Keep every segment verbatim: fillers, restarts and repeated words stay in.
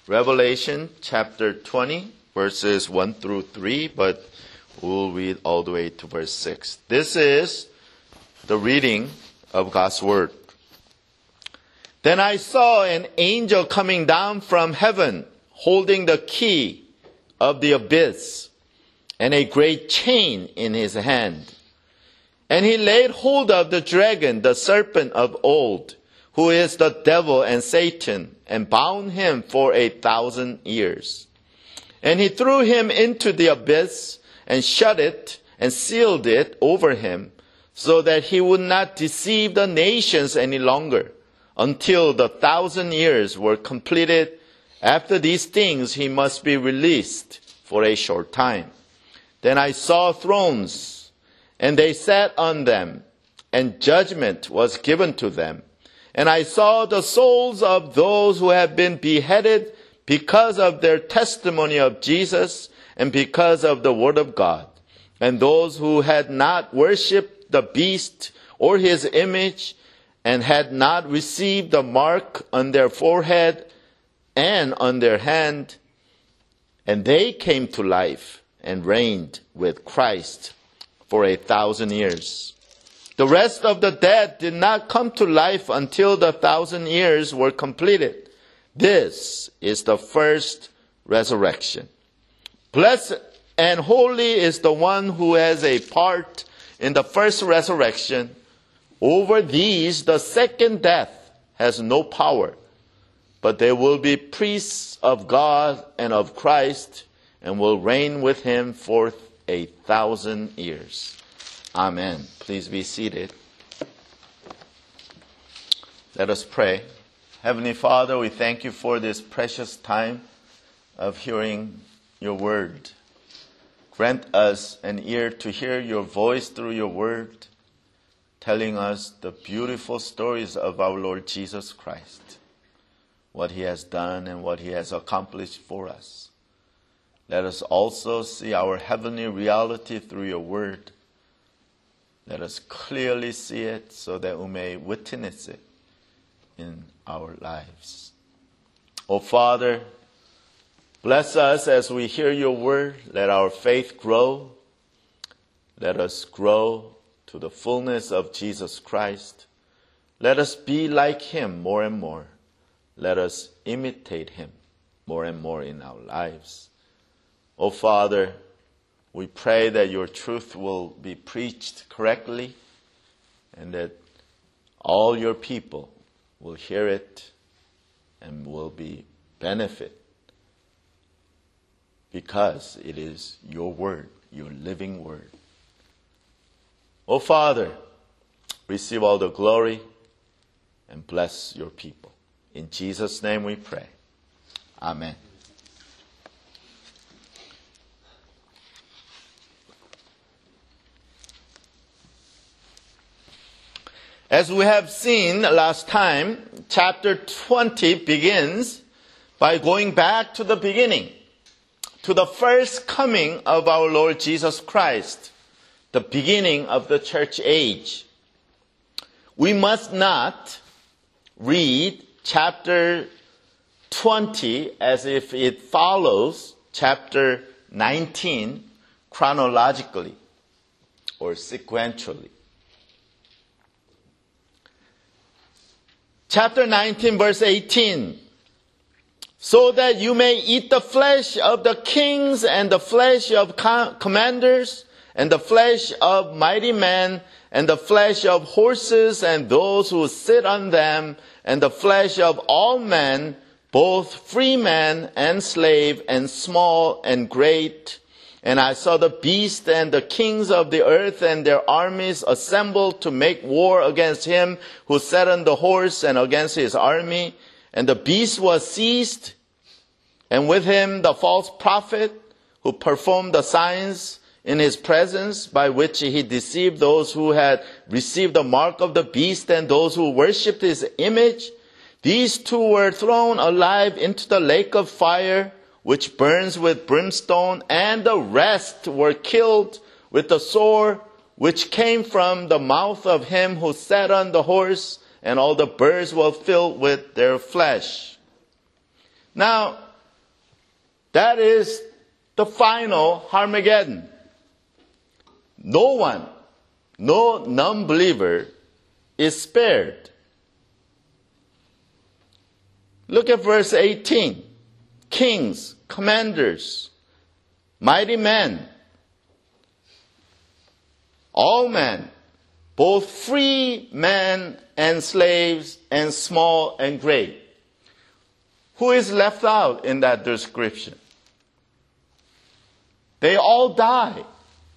Revelation chapter twenty, verses one through three, but we'll read all the way to verse six. This is the reading of God's Word. Then I saw an angel coming down from heaven, holding the key of the abyss and a great chain in his hand. And he laid hold of the dragon, the serpent of old, who is the devil and Satan, and bound him for a thousand years. And he threw him into the abyss and shut it and sealed it over him, so that he would not deceive the nations any longer, until the thousand years were completed. After these things he must be released for a short time. Then I saw thrones, and they sat on them, and judgment was given to them. And I saw the souls of those who have been beheaded because of their testimony of Jesus and because of the word of God, and those who had not worshipped the beast or his image, and had not received the mark on their forehead and on their hand, and they came to life and reigned with Christ for a thousand years. The rest of the dead did not come to life until the thousand years were completed. This is the first resurrection. Blessed and holy is the one who has a part in the first resurrection. Over these, the second death has no power, but they will be priests of God and of Christ, and will reign with him for a thousand years. Amen. Please be seated. Let us pray. Heavenly Father, we thank you for this precious time of hearing your word. Grant us an ear to hear your voice through your word, telling us the beautiful stories of our Lord Jesus Christ, what he has done and what he has accomplished for us. Let us also see our heavenly reality through your word. Let us clearly see it so that we may witness it in our lives. O Father, bless us as we hear your word. Let our faith grow. Let us grow to the fullness of Jesus Christ. Let us be like him more and more. Let us imitate him more and more in our lives. O Father, we pray that your truth will be preached correctly and that all your people will hear it and will be benefit because it is your word, your living word. O Father, receive all the glory and bless your people. In Jesus' name we pray. Amen. As we have seen last time, chapter twenty begins by going back to the beginning, to the first coming of our Lord Jesus Christ, the beginning of the church age. We must not read chapter twenty as if it follows chapter nineteen chronologically or sequentially. Chapter nineteen, verse eighteen. So that you may eat the flesh of the kings and the flesh of commanders and the flesh of mighty men and the flesh of horses and those who sit on them and the flesh of all men, both free men and slave and small and great. And I saw the beast and the kings of the earth and their armies assembled to make war against him who sat on the horse and against his army. And the beast was seized, and with him the false prophet who performed the signs in his presence, by which he deceived those who had received the mark of the beast and those who worshipped his image. These two were thrown alive into the lake of fire, which burns with brimstone, and the rest were killed with the sword which came from the mouth of him who sat on the horse, and all the birds were filled with their flesh. Now, That is the final Armageddon. No one, no non-believer is spared. Look at verse eighteen. Kings, commanders, mighty men, all men, both free men and slaves and small and great. Who is left out in that description? They all die.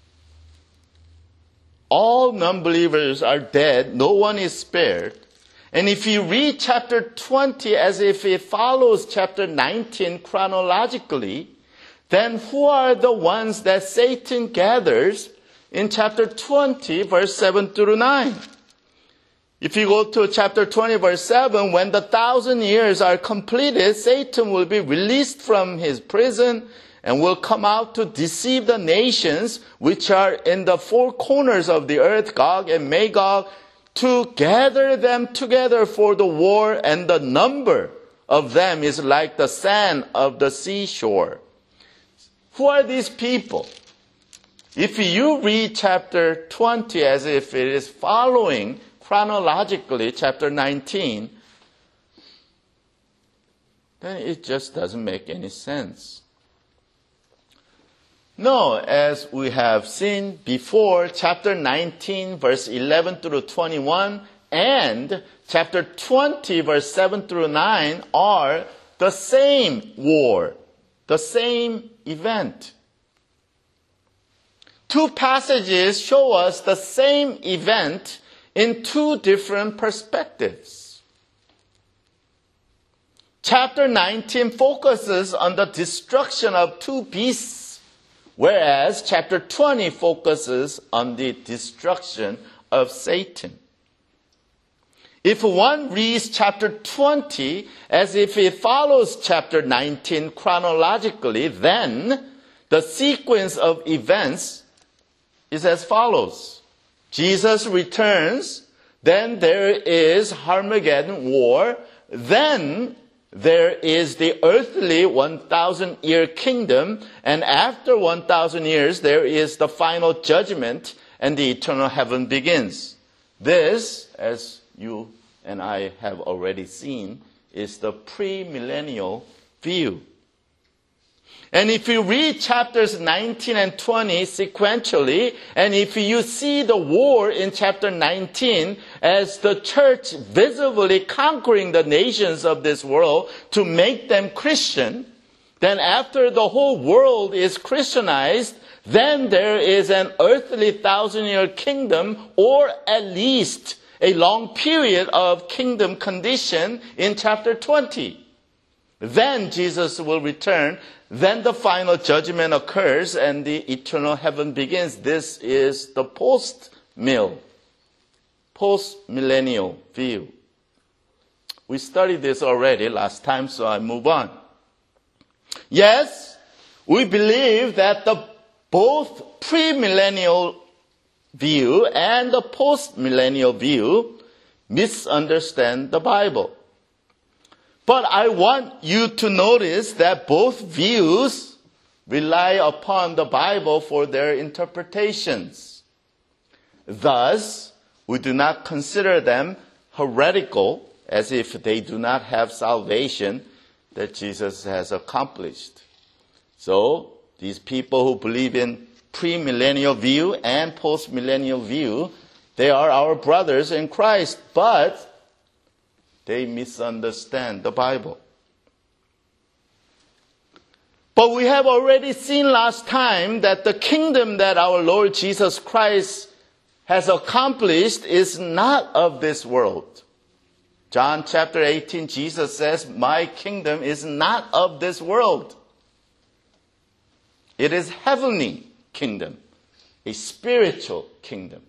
All non-believers are dead. No one is spared. And if you read chapter twenty as if it follows chapter nineteen chronologically, then who are the ones that Satan gathers in chapter twenty, verse seven through nine? If you go to chapter twenty, verse seven, when the thousand years are completed, Satan will be released from his prison and will come out to deceive the nations which are in the four corners of the earth, Gog and Magog, to gather them together for the war, and the number of them is like the sand of the seashore. Who are these people? If you read chapter twenty as if it is following chronologically chapter nineteen, then it just doesn't make any sense. No, as we have seen before, chapter nineteen, verse eleven through twenty-one, and chapter twenty, verse seven through nine are the same war, the same event. Two passages show us the same event in two different perspectives. Chapter nineteen focuses on the destruction of two beasts, whereas chapter twenty focuses on the destruction of Satan. If one reads chapter twenty as if it follows chapter nineteen chronologically, then the sequence of events is as follows. Jesus returns, then there is Armageddon war, then there is the earthly one thousand year kingdom, and after one thousand years there is the final judgment and the eternal heaven begins. This, as you and I have already seen, is the premillennial view. And if you read chapters nineteen and twenty sequentially, and if you see the war in chapter nineteen as the church visibly conquering the nations of this world to make them Christian, then after the whole world is Christianized, then there is an earthly thousand-year kingdom, or at least a long period of kingdom condition in chapter twenty. Then Jesus will return. Then the final judgment occurs and the eternal heaven begins. This is the post-mill, post-millennial view. We studied this already last time, so I move on. Yes, we believe that the both premillennial view and the post-millennial view misunderstand the Bible. But I want you to notice that both views rely upon the Bible for their interpretations. Thus, we do not consider them heretical, as if they do not have salvation that Jesus has accomplished. So, these people who believe in premillennial view and postmillennial view, they are our brothers in Christ, but they misunderstand the Bible. But we have already seen last time that the kingdom that our Lord Jesus Christ has accomplished is not of this world. John chapter eighteen, Jesus says, "My kingdom is not of this world." It is heavenly kingdom, a spiritual kingdom.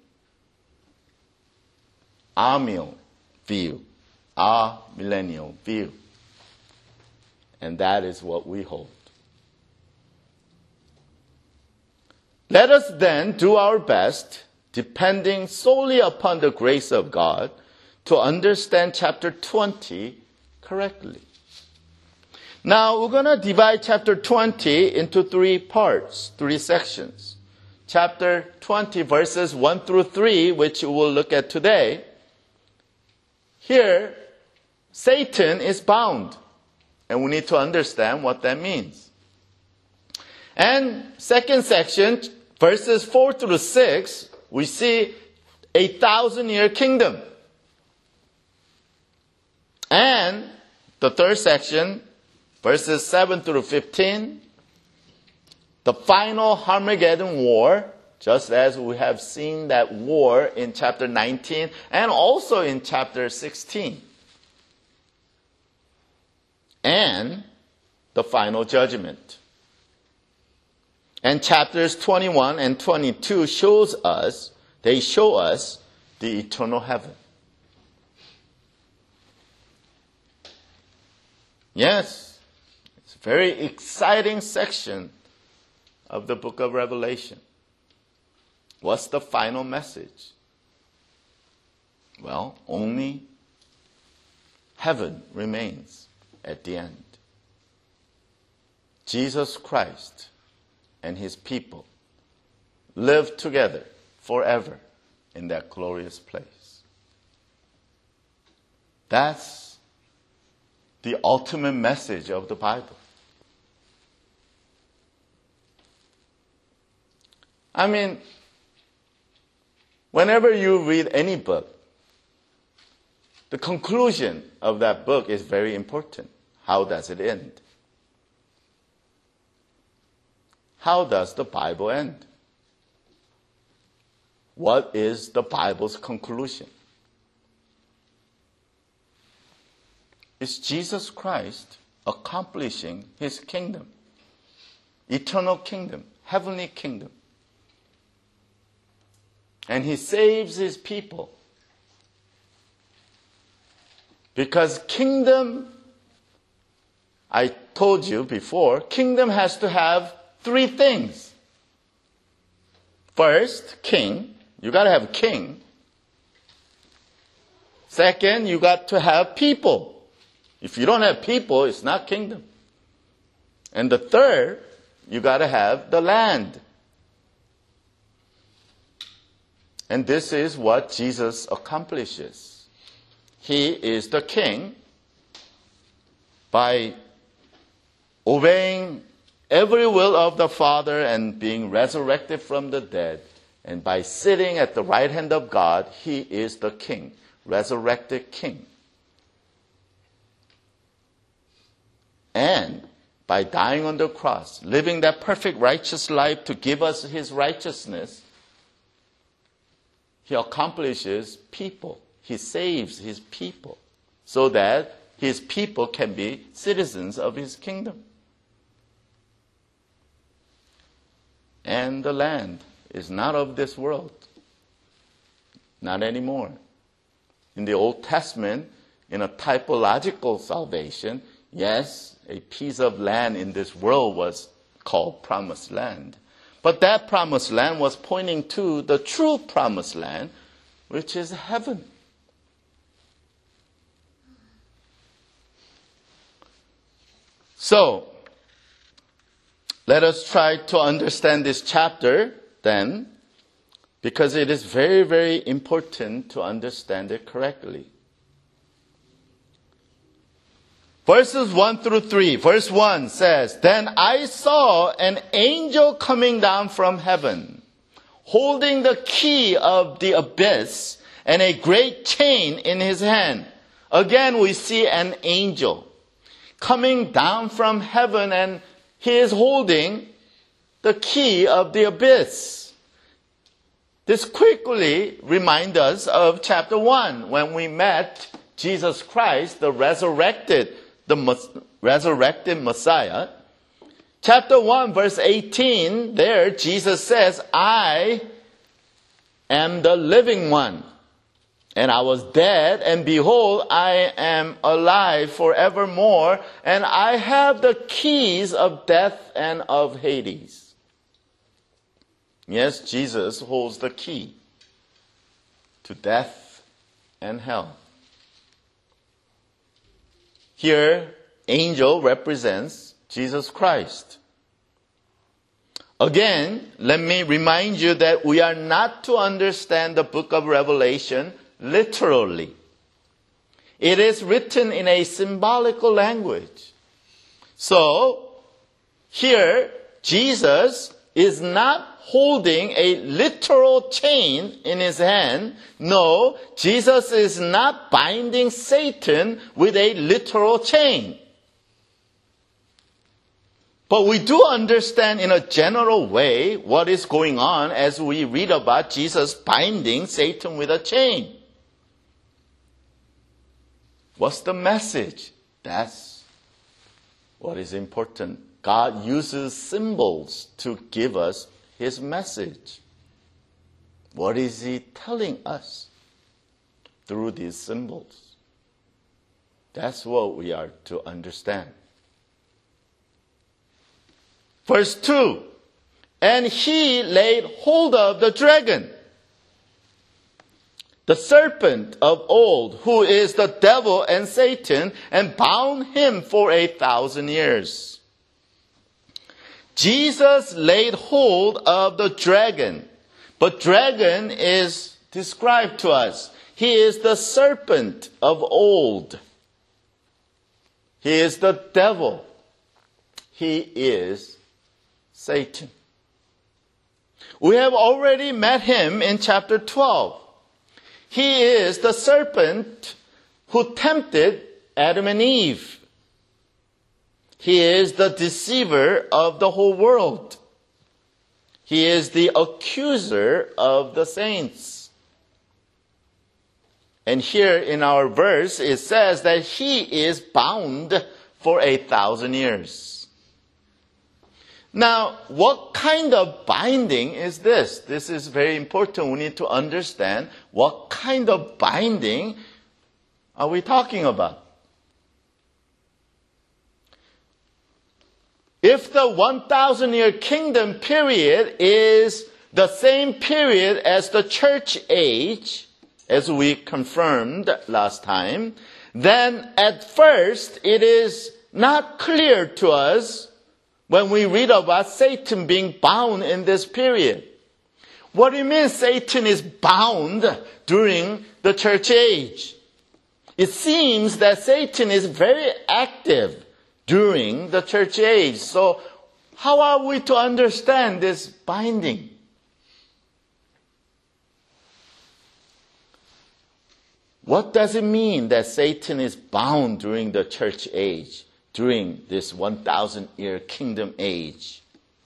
Amiel view. Our millennial view. And that is what we hold. Let us then do our best, depending solely upon the grace of God, to understand chapter twenty correctly. Now, we're going to divide chapter twenty into three parts, three sections. Chapter twenty, verses one through three, which we'll look at today. Here, Satan is bound, and we need to understand what that means. And second section, verses four through six, we see a thousand-year kingdom. And the third section, verses seven through fifteen, the final Armageddon war, just as we have seen that war in chapter nineteen and also in chapter sixteen. And the final judgment. And chapters twenty-one and twenty-two shows us, they show us the eternal heaven. Yes, it's a very exciting section of the book of Revelation. What's the final message? Well, only heaven remains at the end. Jesus Christ and his people live together forever in that glorious place. That's the ultimate message of the Bible. I mean, whenever you read any book, the conclusion of that book is very important. How does it end? How does the Bible end? What is the Bible's conclusion? It's Jesus Christ accomplishing his kingdom, eternal kingdom, heavenly kingdom. And he saves his people. Because kingdom, I told you before, kingdom has to have three things. First, king. You got to have a king. Second, you got to have people. If you don't have people, it's not kingdom. And the third, you got to have the land. And this is what Jesus accomplishes. He is the king by obeying every will of the Father and being resurrected from the dead. And by sitting at the right hand of God, he is the king, resurrected king. And by dying on the cross, living that perfect righteous life to give us his righteousness, he accomplishes people. He saves his people so that his people can be citizens of his kingdom. And the land is not of this world. Not anymore. In the Old Testament, in a typological salvation, yes, a piece of land in this world was called promised land. But that promised land was pointing to the true promised land, which is heaven. So, let us try to understand this chapter then, because it is very, very important to understand it correctly. Verses one through three. Verse one says, "Then I saw an angel coming down from heaven, holding the key of the abyss and a great chain in his hand." Again, we see an angel coming down from heaven, and he is holding the key of the abyss. This quickly reminds us of chapter one, when we met Jesus Christ, the resurrected the resurrected Messiah. Chapter one, verse eighteen, there Jesus says, "I am the living one, and I was dead, and behold, I am alive forevermore, and I have the keys of death and of Hades." Yes, Jesus holds the key to death and hell. Here, angel represents Jesus Christ. Again, let me remind you that we are not to understand the book of Revelation literally. It is written in a symbolical language. So, here, Jesus is not holding a literal chain in his hand. No, Jesus is not binding Satan with a literal chain. But we do understand in a general way what is going on as we read about Jesus binding Satan with a chain. What's the message? That's what is important. God uses symbols to give us his message. What is he telling us through these symbols? That's what we are to understand. Verse two, and he laid hold of the dragon, the serpent of old, who is the devil and Satan, and bound him for a thousand years. Jesus laid hold of the dragon, but dragon is described to us. He is the serpent of old. He is the devil. He is Satan. We have already met him in chapter twelve. He is the serpent who tempted Adam and Eve. He is the deceiver of the whole world. He is the accuser of the saints. And here in our verse, it says that he is bound for a thousand years. Now, what kind of binding is this? This is very important. We need to understand what kind of binding are we talking about. If the one thousand year kingdom period is the same period as the church age, as we confirmed last time, then at first it is not clear to us when we read about Satan being bound in this period. What do you mean Satan is bound during the church age? It seems that Satan is very active during the church age. So how are we to understand this binding? What does it mean that Satan is bound during the church age, during this one thousand year kingdom age?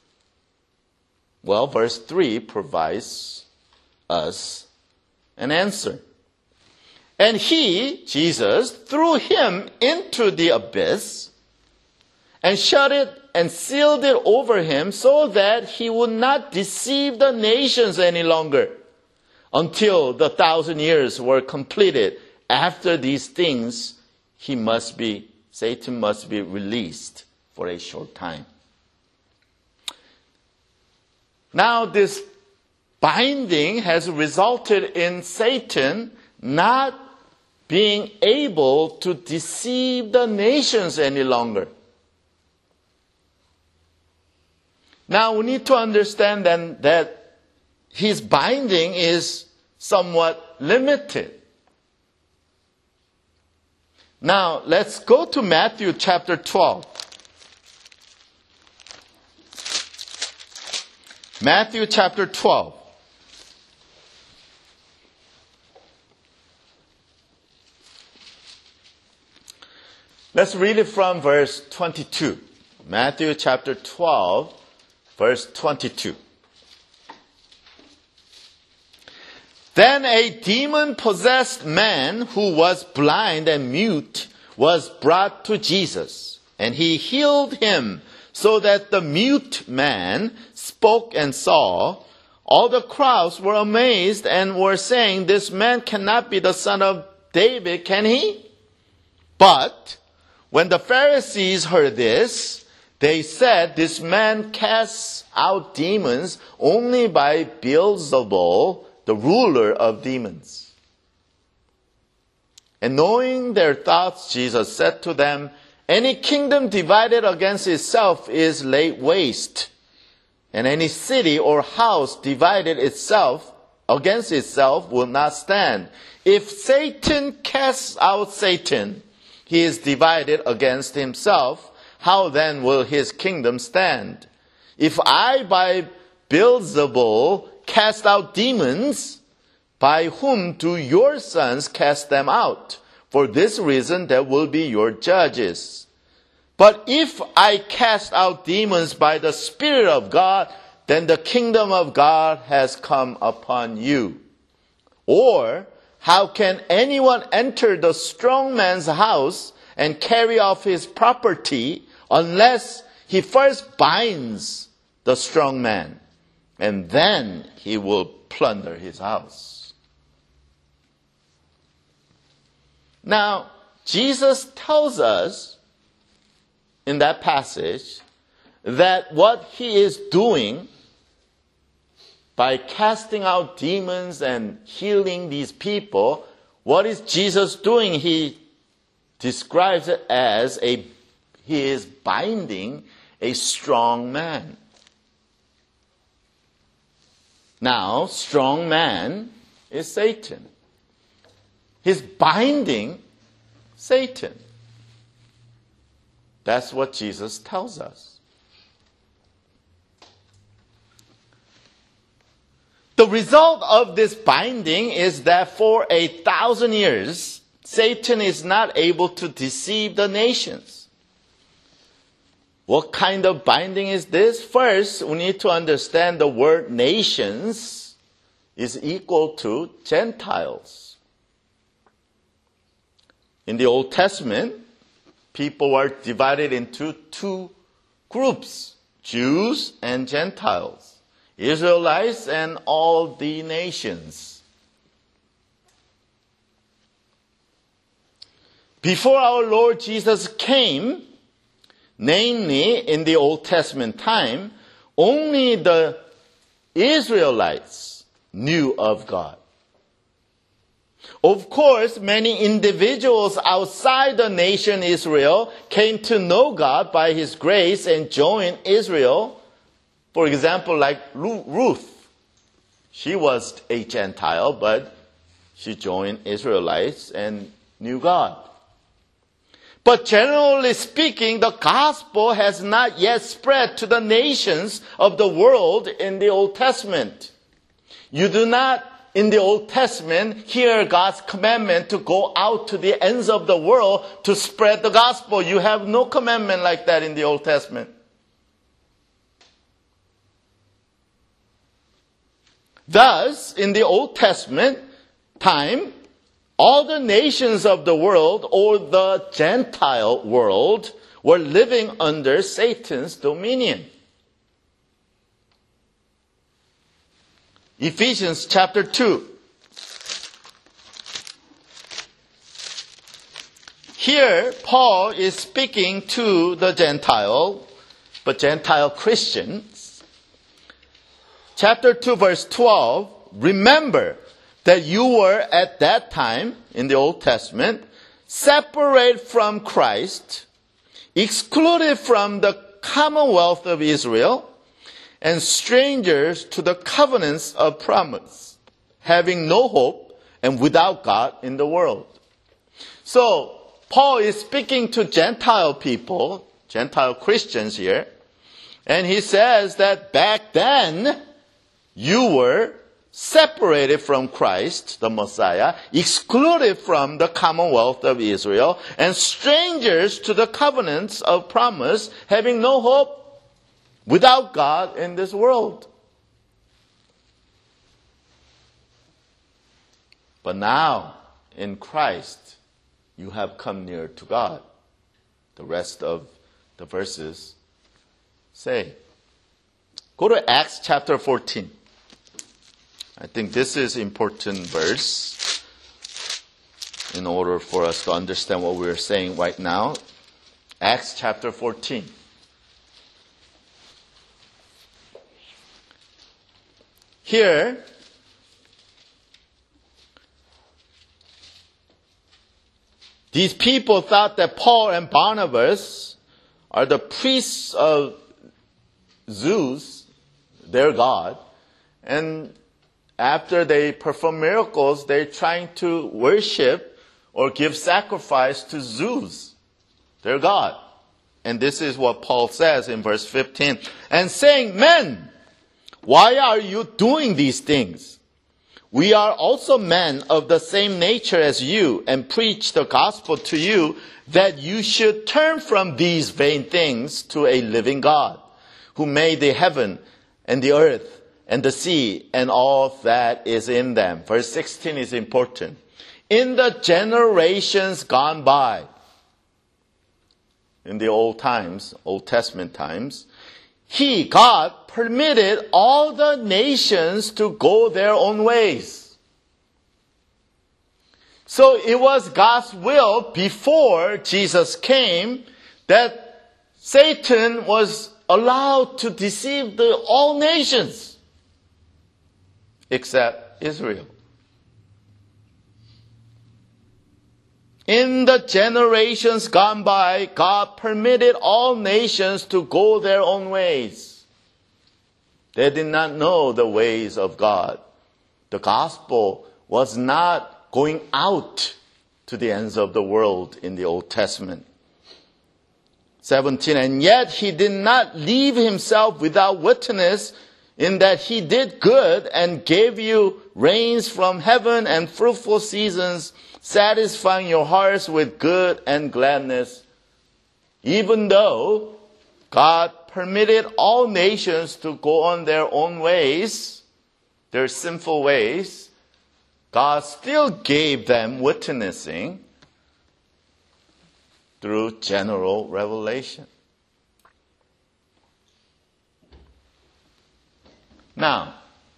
Well, verse three provides us an answer. And he, Jesus, threw him into the abyss and shut it and sealed it over him so that he would not deceive the nations any longer until the thousand years were completed. After these things, he must be, Satan must be released for a short time. Now, this binding has resulted in Satan not being able to deceive the nations any longer. Now, we need to understand then that his binding is somewhat limited. Now, let's go to Matthew chapter twelve. Matthew chapter twelve. Let's read it from verse twenty-two. Matthew chapter twelve, verse twenty-two. Then a demon-possessed man who was blind and mute was brought to Jesus, and he healed him so that the mute man spoke and saw. All the crowds were amazed and were saying, "This man cannot be the son of David, can he?" But when the Pharisees heard this, they said, "This man casts out demons only by Beelzebul, the ruler of demons." And knowing their thoughts, Jesus said to them, Any kingdom divided against itself is laid waste, and any city or house divided itself against itself will not stand. If Satan casts out Satan, he is divided against himself. How then will his kingdom stand? If I by Beelzebul cast out demons, by whom do your sons cast them out? For this reason they will be your judges. But if I cast out demons by the Spirit of God, then the kingdom of God has come upon you. Or how can anyone enter the strong man's house and carry off his property unless he first binds the strong man, and then he will plunder his house? Now, Jesus tells us in that passage that what he is doing by casting out demons and healing these people, what is Jesus doing? He describes it as a, he is binding a strong man. Now, strong man is Satan. He's binding Satan. That's what Jesus tells us. The result of this binding is that for a thousand years, Satan is not able to deceive the nations. What kind of binding is this? First, we need to understand the word nations is equal to Gentiles. In the Old Testament, people were divided into two groups, Jews and Gentiles, Israelites and all the nations. Before our Lord Jesus came, namely in the Old Testament time, only the Israelites knew of God. Of course, many individuals outside the nation Israel came to know God by His grace and joined Israel. For example, like Ruth. She was a Gentile, but she joined Israelites and knew God. But generally speaking, the gospel has not yet spread to the nations of the world in the Old Testament. You do not, in the Old Testament, hear God's commandment to go out to the ends of the world to spread the gospel. You have no commandment like that in the Old Testament. Thus, in the Old Testament time, all the nations of the world, or the Gentile world, were living under Satan's dominion. Ephesians chapter two. Here, Paul is speaking to the Gentile, but Gentile Christians. Chapter two, verse twelve, remember that you were at that time, in the Old Testament, separate from Christ, excluded from the commonwealth of Israel, and strangers to the covenants of promise, having no hope and without God in the world. So, Paul is speaking to Gentile people, Gentile Christians here, and he says that back then, you were separated from Christ, the Messiah, excluded from the commonwealth of Israel, and strangers to the covenants of promise, having no hope, without God in this world. But now, in Christ, you have come near to God. The rest of the verses say. Go to Acts chapter fourteen. I think this is an important verse in order for us to understand what we're saying right now. Acts chapter fourteen. Here, These people thought that Paul and Barnabas are the priests of Zeus, their god, and after they perform miracles, they're trying to worship or give sacrifice to Zeus, their god. And this is what Paul says in verse fifteen. And saying, men, why are you doing these things? We are also men of the same nature as you, and preach the gospel to you, that you should turn from these vain things to a living God, who made the heaven and the earth and the sea and all that is in them. Verse sixteen is important. In the generations gone by, in the old times, Old Testament times, He, God, permitted all the nations to go their own ways. So it was God's will before Jesus came that Satan was allowed to deceive the all nations except Israel. In the generations gone by, God permitted all nations to go their own ways. They did not know the ways of God. The gospel was not going out to the ends of the world in the Old Testament. seventeen, and yet He did not leave Himself without witness, in that He did good and gave you rains from heaven and fruitful seasons, satisfying your hearts with good and gladness. Even though God permitted all nations to go on their own ways, their sinful ways, God still gave them witnessing through general revelation. Now,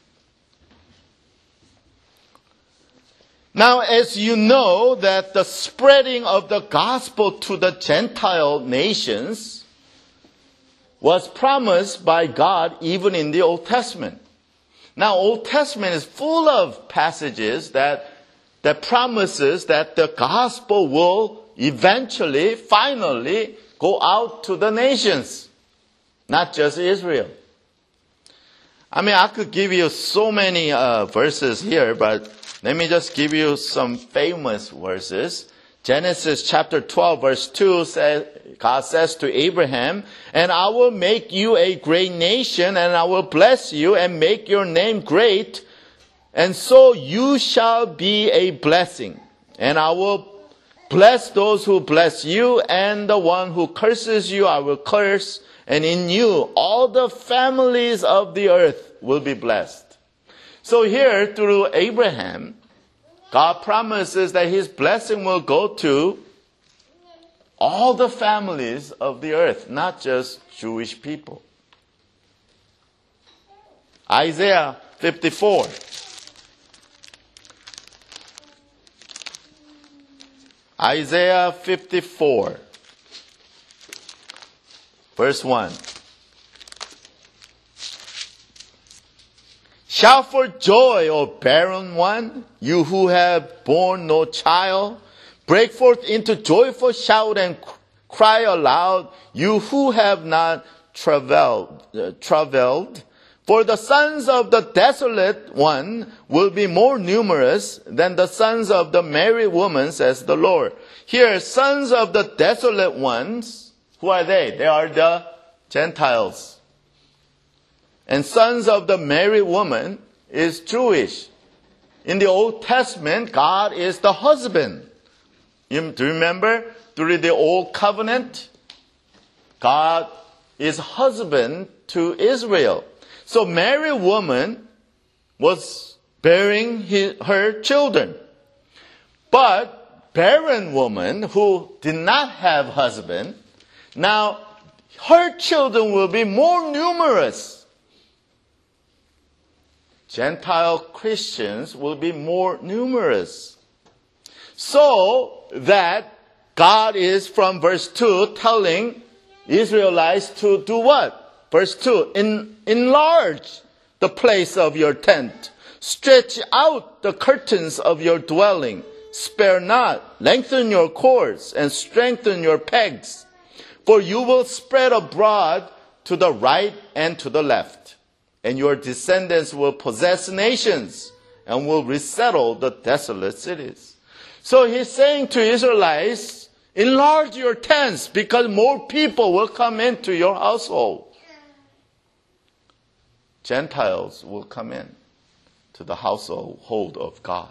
Now, as you know that the spreading of the gospel to the Gentile nations was promised by God even in the Old Testament. Now, Old Testament is full of passages that, that promises that the gospel will eventually, finally, go out to the nations, not just Israel. I mean, I could give you so many uh, verses here, but let me just give you some famous verses. Genesis chapter twelve, verse two says, God says to Abraham, and I will make you a great nation, and I will bless you and make your name great, and so you shall be a blessing. And I will bless those who bless you, and the one who curses you I will curse, and in you all the families of the earth will be blessed. So here, through Abraham, God promises that His blessing will go to all the families of the earth, not just Jewish people. Isaiah fifty-four. Isaiah fifty-four, verse one. Shout for joy, O barren one, you who have borne no child. Break forth into joyful shout and cry aloud, you who have not travailed. Uh, travailed. For the sons of the desolate one will be more numerous than the sons of the married woman, says the Lord. Here, sons of the desolate ones, who are they? They are the Gentiles. And sons of the married woman is Jewish. In the Old Testament, God is the husband. You, do you remember? During the Old Covenant, God is husband to Israel. So married woman was bearing his, her children. But barren woman who did not have husband, now her children will be more numerous. Gentile Christians will be more numerous. So that God is, from verse two, telling Israelites to do what? Verse two, En- enlarge the place of your tent. Stretch out the curtains of your dwelling, spare not, lengthen your cords, and strengthen your pegs, for you will spread abroad to the right and to the left, and your descendants will possess nations and will resettle the desolate cities. So he's saying to Israelites, enlarge your tents because more people will come into your household. Gentiles will come in to the household of God.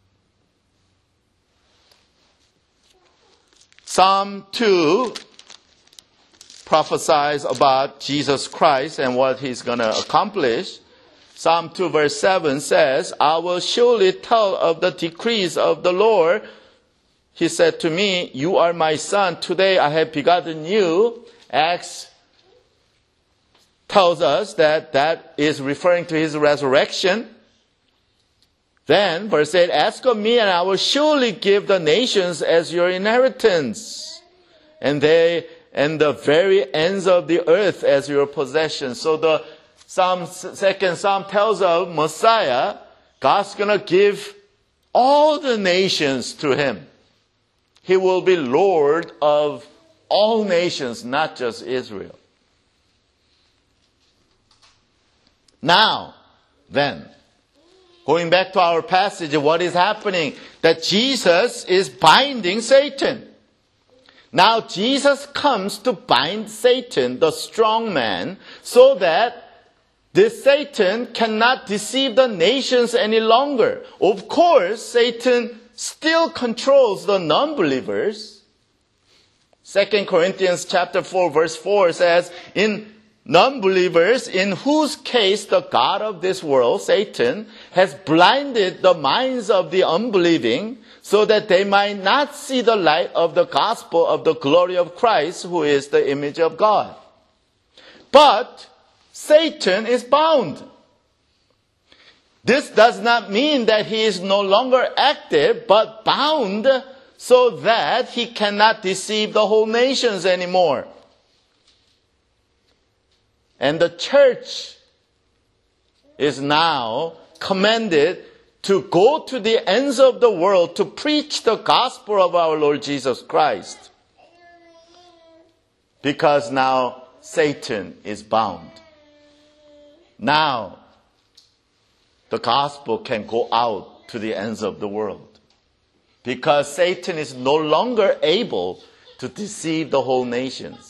Psalm two prophesies about Jesus Christ and what he's going to accomplish. Psalm two verse seven says, I will surely tell of the decrees of the Lord. He said to me, you are my son. Today I have begotten you. Acts tells us that that is referring to his resurrection. Then, verse eight, ask of me and I will surely give the nations as your inheritance, and they and the very ends of the earth as your possession. So the Psalm, second Psalm tells of Messiah, God's going to give all the nations to him. He will be Lord of all nations, not just Israel. Now, then, going back to our passage, what is happening? That Jesus is binding Satan. Now Jesus comes to bind Satan, the strong man, so that this Satan cannot deceive the nations any longer. Of course, Satan still controls the non-believers. Second Corinthians chapter four verse four says, in non-believers, in whose case the God of this world, Satan, has blinded the minds of the unbelieving, so that they might not see the light of the gospel of the glory of Christ, who is the image of God. But Satan is bound. This does not mean that he is no longer active, but bound so that he cannot deceive the whole nations anymore. And the church is now commanded to go to the ends of the world to preach the gospel of our Lord Jesus Christ. Because now Satan is bound. Now the gospel can go out to the ends of the world. Because Satan is no longer able to deceive the whole nations.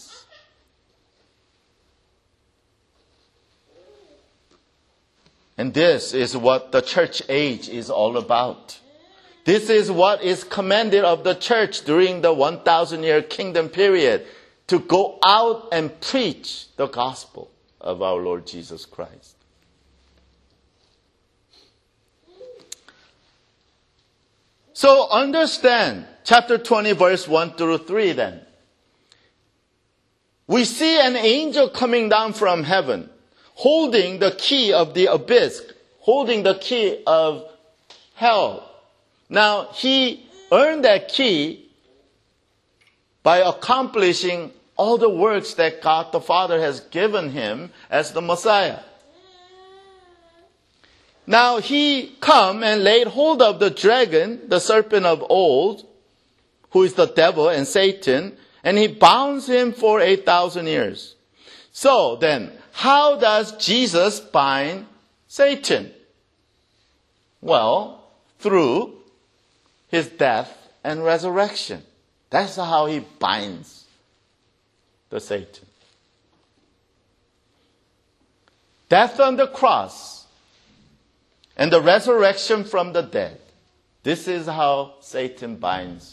And this is what the church age is all about. This is what is commanded of the church during the one thousand year kingdom period, to go out and preach the gospel of our Lord Jesus Christ. So understand chapter twenty verse one through three then. We see an angel coming down from heaven, holding the key of the abyss, holding the key of hell. Now, he earned that key by accomplishing all the works that God the Father has given him as the Messiah. Now, he come and laid hold of the dragon, the serpent of old, who is the devil and Satan, and he bounds him for eight thousand years. So then, how does Jesus bind Satan? Well, through his death and resurrection. That's how he binds the Satan. Death on the cross and the resurrection from the dead. This is how Satan binds.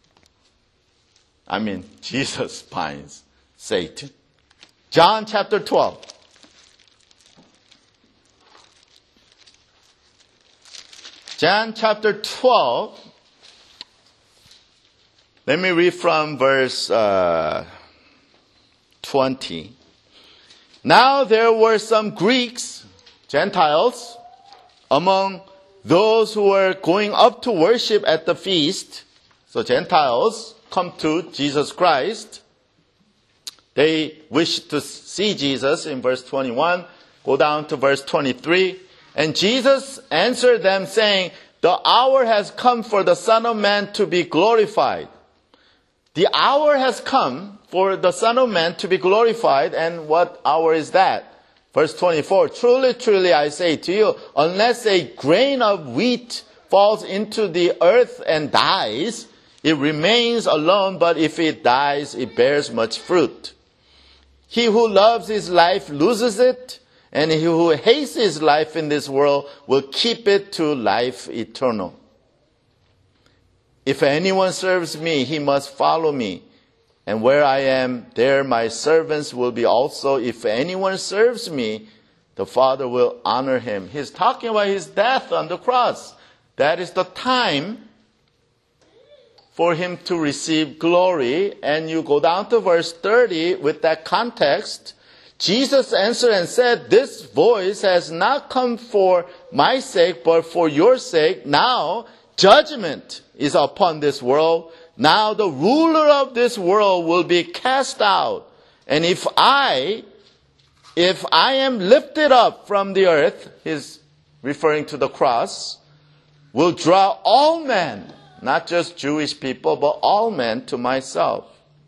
I mean, Jesus binds Satan. John chapter twelve. John chapter twelve. Let me read from verse uh, twenty. Now there were some Greeks, Gentiles, among those who were going up to worship at the feast. So Gentiles come to Jesus Christ. They wish to see Jesus in verse twenty-one. Go down to verse twenty-three. And Jesus answered them saying, the hour has come for the Son of Man to be glorified. The hour has come for the Son of Man to be glorified. And what hour is that? Verse twenty-four, truly, truly, I say to you, unless a grain of wheat falls into the earth and dies, it remains alone, but if it dies, it bears much fruit. He who loves his life loses it, and he who hates his life in this world will keep it to life eternal. If anyone serves me, he must follow me. And where I am, there my servants will be also. If anyone serves me, the Father will honor him. He's talking about his death on the cross. That is the time for him to receive glory. And you go down to verse thirty with that context. Jesus answered and said, this voice has not come for my sake, but for your sake. Now judgment is upon this world. Now the ruler of this world will be cast out. And if I, if I am lifted up from the earth, he's referring to the cross, will draw all men, not just Jewish people, but all men to myself.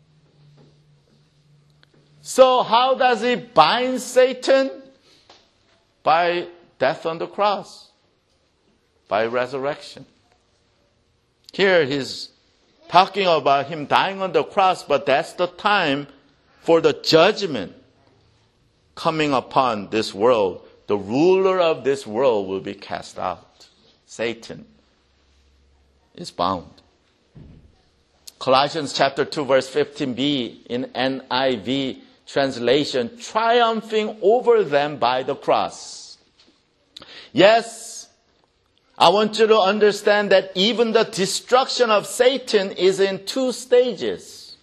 So how does he bind Satan? By death on the cross, by resurrection. Here he's talking about him dying on the cross, but that's the time for the judgment coming upon this world. The ruler of this world will be cast out. Satan is bound. Colossians chapter two verse fifteen b in N I V translation, triumphing over them by the cross. Yes, I want you to understand that even the destruction of Satan is in two stages.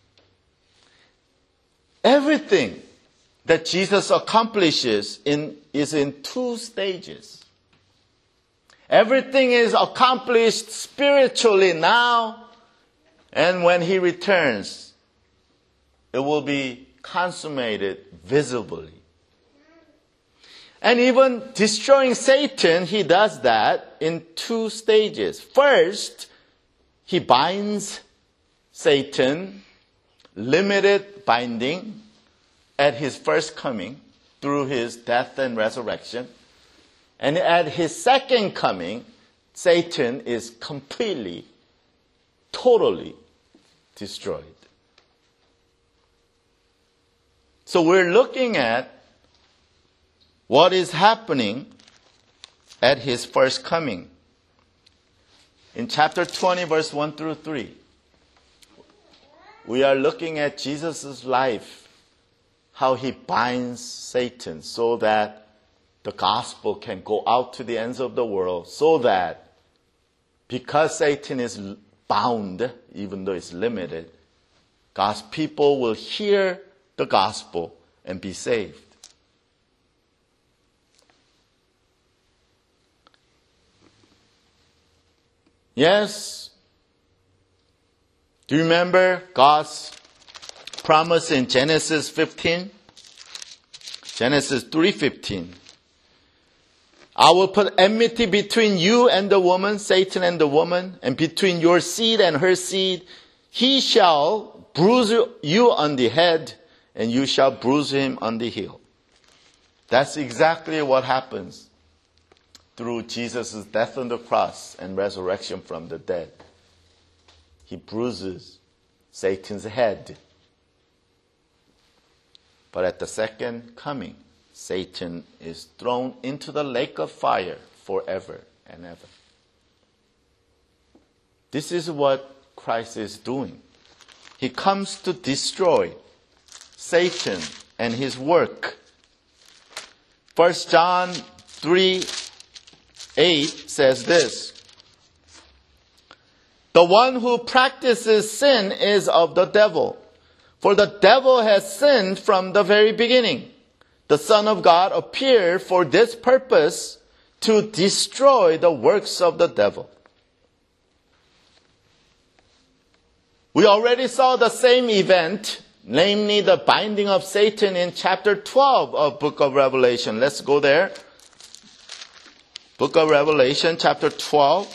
Everything that Jesus accomplishes in, is in two stages. Everything is accomplished spiritually now, and when he returns, it will be consummated visibly. And even destroying Satan, he does that in two stages. First, he binds Satan, limited binding, at his first coming through his death and resurrection. And at his second coming, Satan is completely, totally destroyed. So we're looking at what is happening at his first coming. In chapter twenty, verse one through three, we are looking at Jesus' life, how he binds Satan so that the gospel can go out to the ends of the world, so that because Satan is bound, even though it's limited, God's people will hear the gospel and be saved. Yes. Do you remember God's promise in Genesis fifteen? Genesis three fifteen. I will put enmity between you and the woman, Satan and the woman, and between your seed and her seed. He shall bruise you on the head, and you shall bruise him on the heel. That's exactly what happens through Jesus' death on the cross and resurrection from the dead. He bruises Satan's head. But at the second coming, Satan is thrown into the lake of fire forever and ever. This is what Christ is doing. He comes to destroy Satan and his work. First John three eight says this: the one who practices sin is of the devil, for the devil has sinned from the very beginning. The Son of God appeared for this purpose, to destroy the works of the devil. We already saw the same event, namely the binding of Satan, in chapter twelve of book of Revelation. Let's go there. Book of Revelation, chapter twelve.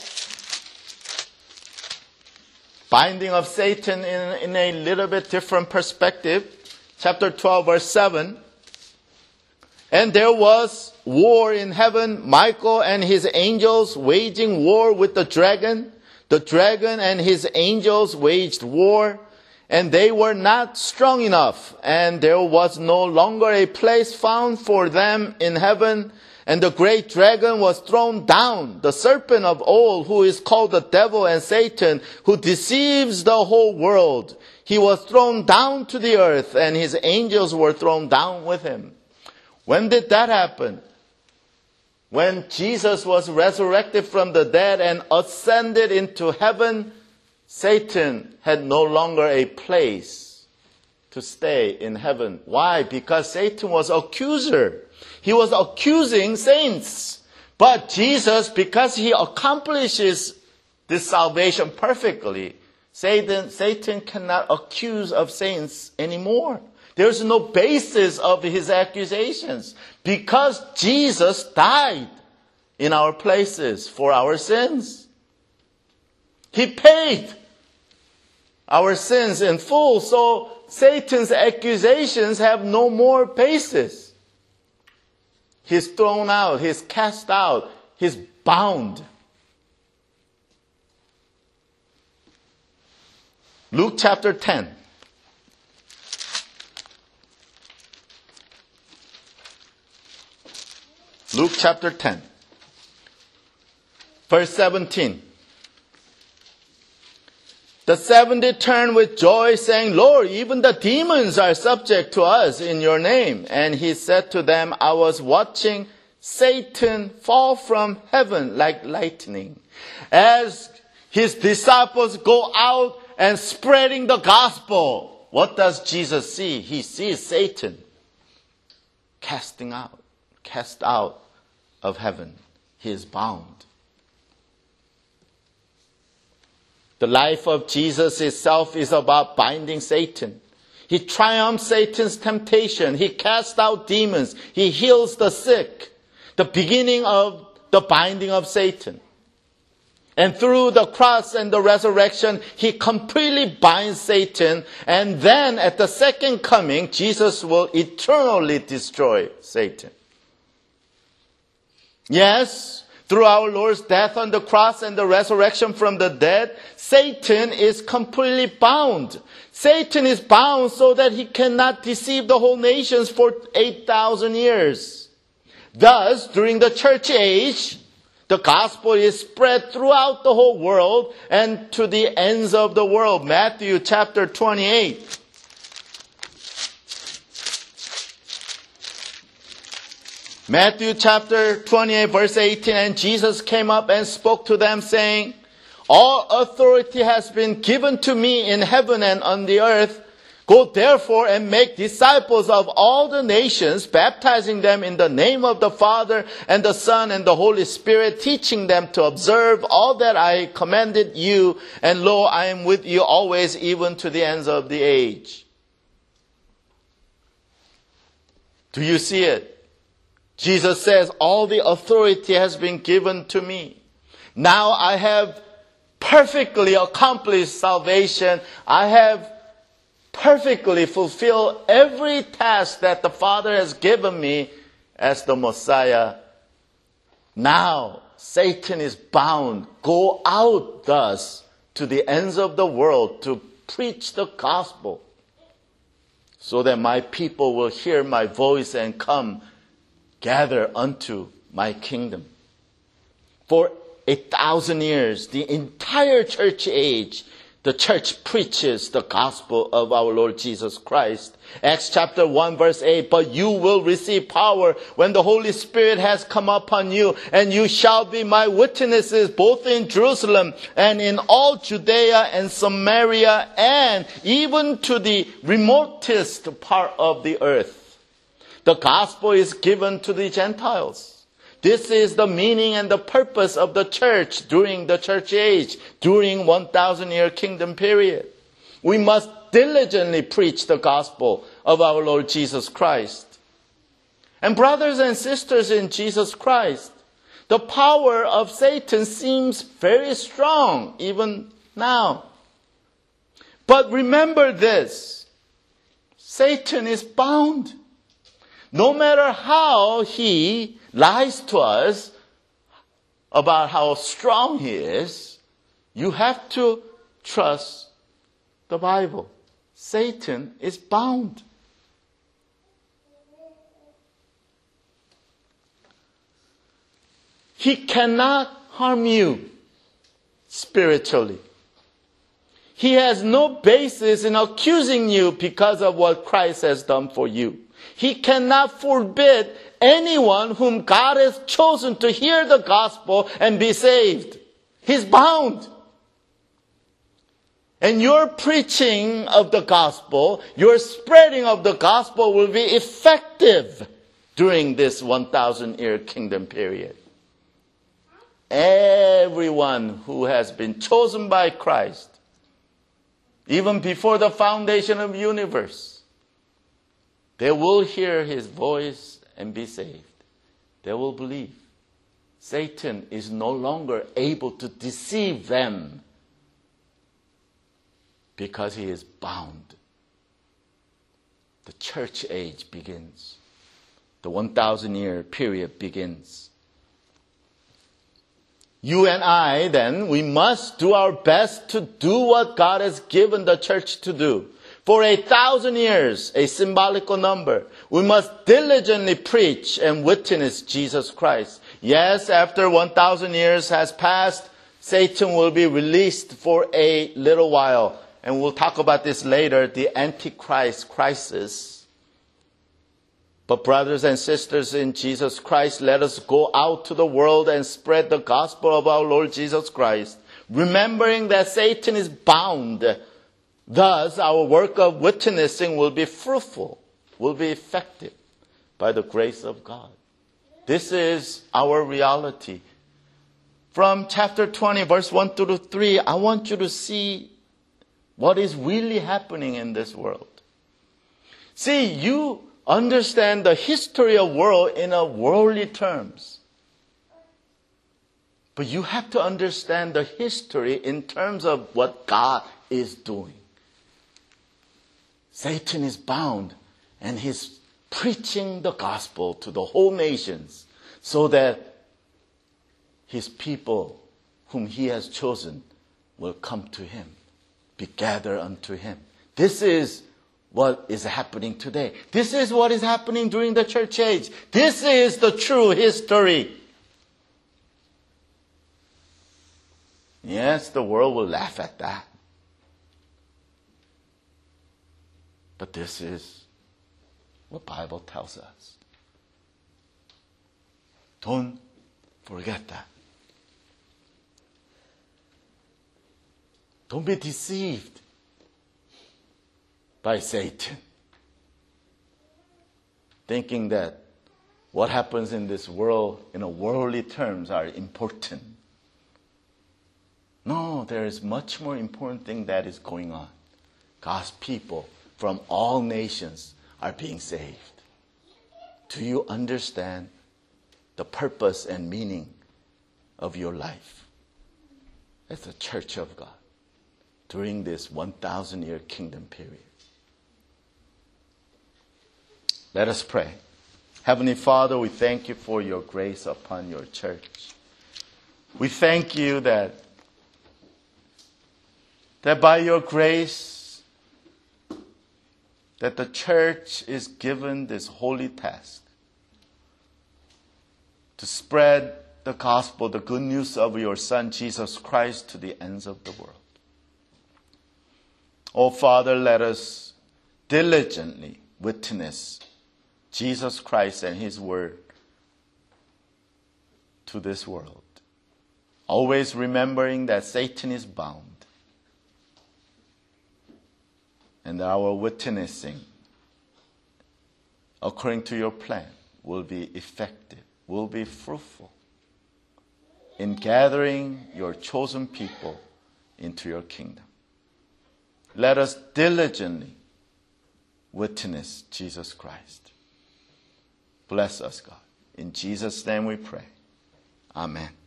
Binding of Satan in, in a little bit different perspective. Chapter twelve, verse seven. And there was war in heaven, Michael and his angels waging war with the dragon. The dragon and his angels waged war, and they were not strong enough, and there was no longer a place found for them in heaven. And the great dragon was thrown down, the serpent of old, who is called the devil and Satan, who deceives the whole world. He was thrown down to the earth, and his angels were thrown down with him. When did that happen? When Jesus was resurrected from the dead and ascended into heaven, Satan had no longer a place to stay in heaven. Why? Because Satan was an accuser. He was accusing saints. But Jesus, because he accomplishes this salvation perfectly, Satan, Satan cannot accuse of saints anymore. There's no basis of his accusations because Jesus died in our places for our sins. He paid our sins in full, so Satan's accusations have no more basis. He's thrown out, he's cast out, he's bound. Luke chapter ten. Luke chapter ten, verse seventeen. The seventy turned with joy, saying, Lord, even the demons are subject to us in your name. And he said to them, I was watching Satan fall from heaven like lightning. As his disciples go out and spreading the gospel, what does Jesus see? He sees Satan casting out, cast out of heaven. He is bound. The life of Jesus itself is about binding Satan. He triumphs Satan's temptation. He casts out demons. He heals the sick. The beginning of the binding of Satan. And through the cross and the resurrection, he completely binds Satan. And then at the second coming, Jesus will eternally destroy Satan. Yes, through our Lord's death on the cross and the resurrection from the dead, Satan is completely bound. Satan is bound so that he cannot deceive the whole nations for eight thousand years. Thus, during the church age, the gospel is spread throughout the whole world and to the ends of the world. Matthew chapter twenty-eight. Matthew chapter twenty-eight, verse eighteen, and Jesus came up and spoke to them, saying, all authority has been given to me in heaven and on the earth. Go therefore and make disciples of all the nations, baptizing them in the name of the Father and the Son and the Holy Spirit, teaching them to observe all that I commanded you. And lo, I am with you always, even to the ends of the age. Do you see it? Jesus says, all the authority has been given to me. Now I have perfectly accomplished salvation. I have perfectly fulfilled every task that the Father has given me as the Messiah. Now Satan is bound. Go out thus to the ends of the world to preach the gospel, so that my people will hear my voice and come gather unto my kingdom. For a thousand years, the entire church age, the church preaches the gospel of our Lord Jesus Christ. Acts chapter one verse eight, but you will receive power when the Holy Spirit has come upon you, and you shall be my witnesses both in Jerusalem and in all Judea and Samaria and even to the remotest part of the earth. The gospel is given to the Gentiles. This is the meaning and the purpose of the church during the church age, during one thousand year kingdom period. We must diligently preach the gospel of our Lord Jesus Christ. And brothers and sisters in Jesus Christ, The power of Satan seems very strong even now. But remember this, Satan is bound. No matter how he lies to us about how strong he is, you have to trust the Bible. Satan is bound. He cannot harm you spiritually. He has no basis in accusing you because of what Christ has done for you. He cannot forbid anyone whom God has chosen to hear the gospel and be saved. He's bound. And your preaching of the gospel, your spreading of the gospel will be effective during this one thousand year kingdom period. Everyone who has been chosen by Christ, even before the foundation of the universe, they will hear his voice and be saved. They will believe. Satan is no longer able to deceive them because he is bound. The church age begins. The one thousand year period begins. You and I, then, we must do our best to do what God has given the church to do. For a thousand years, a symbolical number, we must diligently preach and witness Jesus Christ. Yes, after one thousand years has passed, Satan will be released for a little while. And we'll talk about this later, the Antichrist crisis. But brothers and sisters in Jesus Christ, let us go out to the world and spread the gospel of our Lord Jesus Christ, remembering that Satan is bound. Thus, our work of witnessing will be fruitful, will be effective by the grace of God. This is our reality. From chapter twenty, verse one through three, I want you to see what is really happening in this world. See, you understand the history of the world in a worldly terms. But you have to understand the history in terms of what God is doing. Satan is bound and he's preaching the gospel to the whole nations so that his people whom he has chosen will come to him, be gathered unto him. This is what is happening today. This is what is happening during the church age. This is the true history. Yes, the world will laugh at that. But this is what the Bible tells us. Don't forget that. Don't be deceived by Satan, thinking that what happens in this world in a worldly terms are important. No, there is much more important thing that is going on. God's people from all nations are being saved. Do you understand the purpose and meaning of your life as a church of God during this one thousand year kingdom period? Let us pray. Heavenly Father, we thank you for your grace upon your church. We thank you that, that by your grace, that the church is given this holy task to spread the gospel, the good news of your Son, Jesus Christ, to the ends of the world. Oh, Father, let us diligently witness Jesus Christ and his word to this world. Always remembering that Satan is bound. And our witnessing, according to your plan, will be effective, will be fruitful in gathering your chosen people into your kingdom. Let us diligently witness Jesus Christ. Bless us, God. In Jesus' name we pray. Amen.